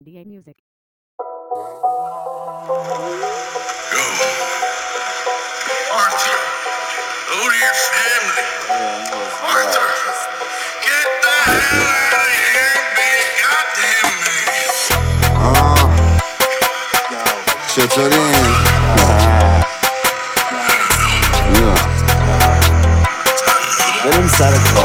DA Music. Arthur, go to your family. Arthur, get the hell out of here and be a goddamn man. چطورین؟ بریم سر کار.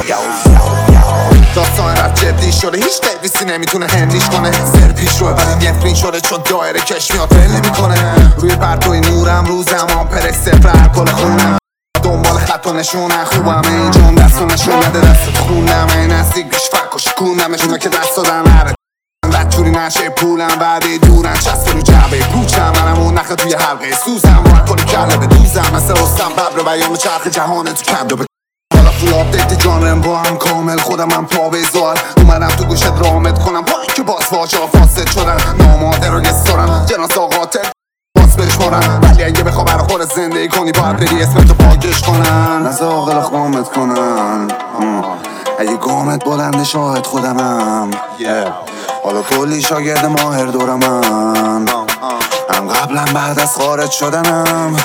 داستان رفت جدی شده، هیچ قیبیسی نمیتونه هندیش کنه. سر پیش روه ولی نفرین شده چون دایره کش میاد فیل نمیکنه. روی پرتوی نورم رو زمان پرک سفر کل خونم، دنبال خط و نشونم. خوبم اینجام دست و نشون نده، دست خوندم این نزدیک بیش فرق و شکوندمش. اونا که دست دادن هره بدجوری نشه پولم، بعدی دورن چسته رو جعبه پوچم. منم اون نخه توی حلقه سوزم، باید کنی کله به دوزم. مثل رستم ببر بیان چرخ جهانه تو کم دو. حالا فول آپدیت جانرم با هم کامل، خودم هم پا به زار اومدم تو گوشت رامت کنم. با اینکه باز واجه فاسد شدن، ناماده رو گستارم جناس قاتل باز بشمارم. ولی اگه بخوا برا خود زندگی کنی باید بری اسمتو پاکش کنن، از آقل خامت کنن. اگه گامت بلنده شاهد خودمم. حالا کلی شاگرد ماهر دورمم، هم قبلا بعد از خارج شدنم.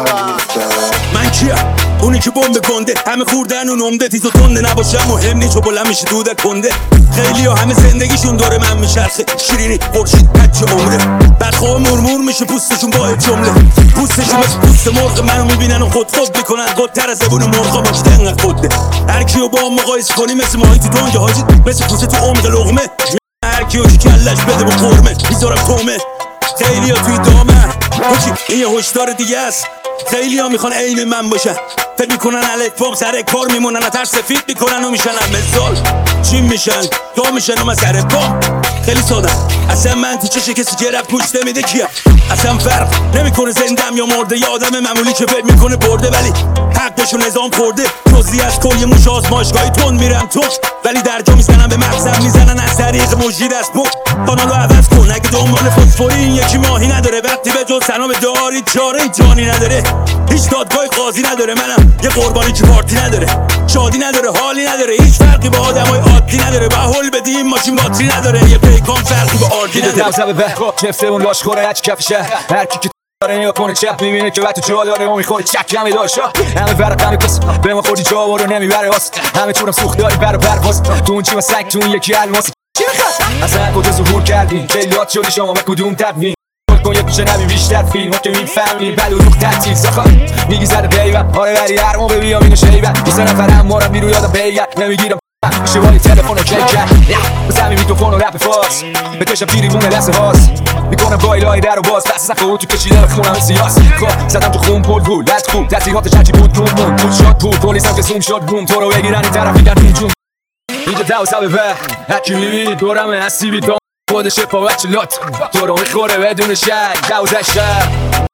من کیم؟ اونی که بمب گنده، همه خوردن و نمده تیز و تنده. نباشم مهم نیست و بلند میشه دودک کنده. خیلی ها همه زندگیشون داره من میچرخه. شیرینی خورشید کج عمره، بدخواه مرمور میشه پوستشون با جمله. پوستشون مثل پوست مرغ منو میبینن و خود میکنن. خودتر از زبون مرغا باشید انقدر خوده. هر کیو با هم مقایسه کنی مثل ماهی تو دنیا حاجی، مثل کوچه تو عمق لقمه. هر کیو که کلش بده با قرمه میذارم تومه. خیلی ها توی دامه حاجی این یه هشدار دیگه است. خیلی ها میخوان عین من باشن، فکر میکنن الک پاپ سر کار میمونن، اتر سفید میکنن و میشن مثال چی میشن تا میشن و من سر پا. خیلی ساده اصلا من تو چشه کسی که رفت گوش نمیده کیم. اصلا فرق نمیکنه زندم یا مرده، یا آدم معمولی که فکر میکنه برده ولی حقشو نظام خورده. جزئی از کل موش آزمایشگاهی تون میرم تو، ولی درجا میزنن به مغزم، میزنن از طریق موجی دست بود. کانالو عوض کن اگه دنبال فسفوری این یکی ماهی نداره. وقتی به جز سلام داری چاره جانی نداره، هیچ دادگاه قاضی نداره. منم یه قربانی که پارتی نداره، شادی نداره، حالی نداره، هیچ فرقی با آدمای عادی نداره. با هول بدیم ماشین باتری نداره، یه پیکان فرقی با آردی نداره. دمزه به چفته اون لاش خوره هچ کف شهر، هر کی که داره نیا کنه چپ میبینه که وقت جا داره و میخوره چک همی داشا. همه ورق همه کس به ما خوردی جا رو نمیبره واست. همه چونم سوخت داری بر پرواز، تو اون چی و سگ تو اون یکی الماس. چی میخواد؟ اصلا کجا ظهور کردین خیلیات شدی شما به کدوم تدوین کن یه پیشه نبی بیشتر فیلم که میفهمی بلو روح تعطیل ساخت میگی زده بیوت آره ولی هر موقع بیام اینو شیبت یه سه نفرم مارم بیرو یادم بیگت نمیگیرم میشه ولی تلفن رو کیک کرد بزمی میکروفون و رپ فاس بکشم پیری بونه دست هاست میکنم بایلای در و باز دست نخور تو کشیده خونم سیاس خب زدم تو خون پول پول لست خوب تحصیلات چنچی بود روم بود پول شد پول پولیسم که سوم شد بوم تو رو بگیرن این طرف میگن اینجون اینجا دوسته به هرکی میبینی دورمه هستی بیدام خودشه پا بچه لات تو رو میخوره بدون شک دوزه شک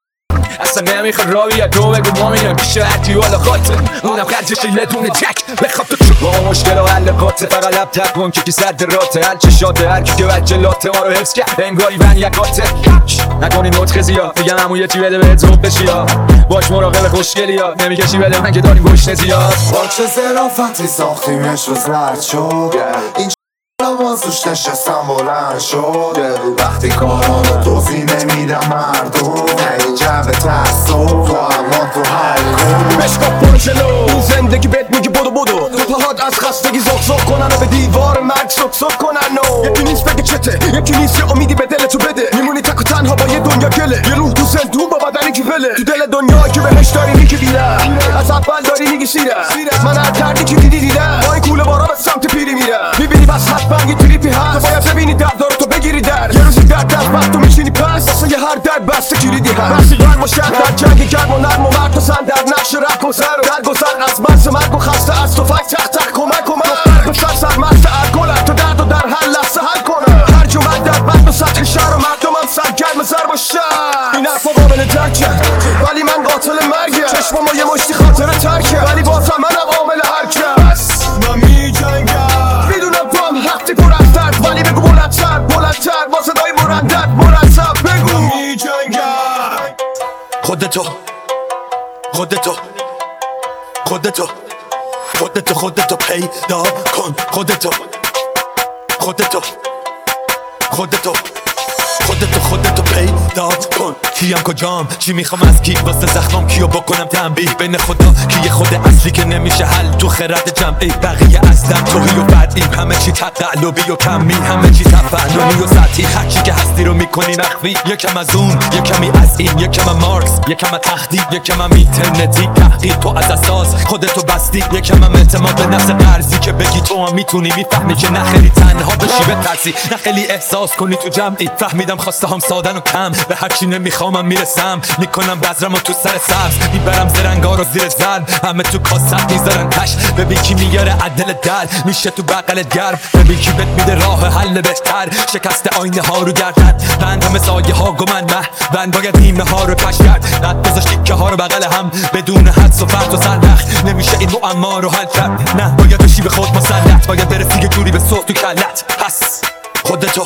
اصلا نمیخواد راویه تو بگو ما میرم پیش هرکی والا خاطر اونم خرجش یه دونه جک بخواب تو چون با مشکل و حل قاطه فقط لب تکن که کی سرد راته هل چه شاته هرکی که بچه لاته ما رو حفظ کرد انگاری بن یکاته نکنی نطخه زیاد میگن همون یه چی بده بهت زوب بشی ها باش مراقب خوشگلی ها نمیکشی بده من که داریم گشنه زیاد با چه ظرافتی ساختیمش رو زرد شد این واسوش نشستم بلند شد وقتی کارانو توضیح نمیدم مردم این جبه تحصیل تو اما تو حل کن بشکاف برو جلو این زندگی بهت میگه بدو بدو دو پاهات از خستگی زق کنن و به دیوار مرگ سک کنن و یکی نیست بگه چته یکی نیست یه امیدی به دلتو بده میمونی تک و تنها با یه دنیا گله یه روح تو زندون با بدنی که بله تو دل دنیا که بهش داری میگی بیرم از اول داری میگی سیرم من هر کردی که دیدم با این کوله بارا به سمت پیری میرم میبینی بس حتما یه تریپی هست تو باید ببینی دردارو تو بگیری در یه روزی درد از بست تو میشینی پس واسه یه هر درد بسته کلیدی هست بستی گرم و شهر در جنگ گرم و نرم و مرد و زن در نقش رک و زر و درگذر از مرز مرگ و خسته از تو فک تک کمک و من به سر سرمست ارگلم تو درد و در هر لحظه حل کنم هر جمعه در بند و سطح شهر و مردمم سرگرم ضرب و شهر این حرفا قابل درکه ولی من قاتل مرگم چشمامو یه مشتی خاطر ترکه ولی بازم منم عامل حرکت من میجنگم میدونم تو هم حقی پر از درد ولی بگو بلندتر با صدای مرندت مرتب بگو میجنگم خودتو پیدا کن خودتو خودتو پیدا کن کیم کجام چی میخوام از کی واسه زخمام کیو بکنم تنبیه بین خدا کیه خود اصلی که نمیشه حل تو خرد جمعی بقیه اصلا توهی و بدی همه چی تقلبی و کمی همه چی تفننی و سطحی هرچی که هستی رو میکنی مخفی یکم از اون یکمی از این یکم مارکس یکم تهدید یکم اینترنتی تحقیق تو از اساس خودتو بستی یکم اعتماد به نفس قرضی که بگی تو هم میتونی میفهمی که نه خیلی تنها بشی به ترسی نه خیلی احساس کنی تو جمعی فهمیدم خواسته هم سادن و کم به هرچی نمیخوامم میرسم میکنم بذرم و تو سر سبز میبرم زرنگا رو زیر زن همه تو کاست میذارن تش ببین کی میاره عدل در میشه تو بغلت گرم ببین کی بهت میده راه حل بهتر شکست آینه ها رو گردد بند همه سایه ها گمن بند باید نیمه ها رو کش کرد رد گذاشت تیکه ها رو بغل هم بدون حدس و فرد و سرنخ نمیشه این معما رو حل کرد نه باید بشی به خود مسلط باید برسی یه جوری به صوت تو کلت پس خودتو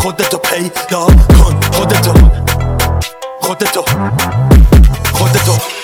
پیدا کن خودتو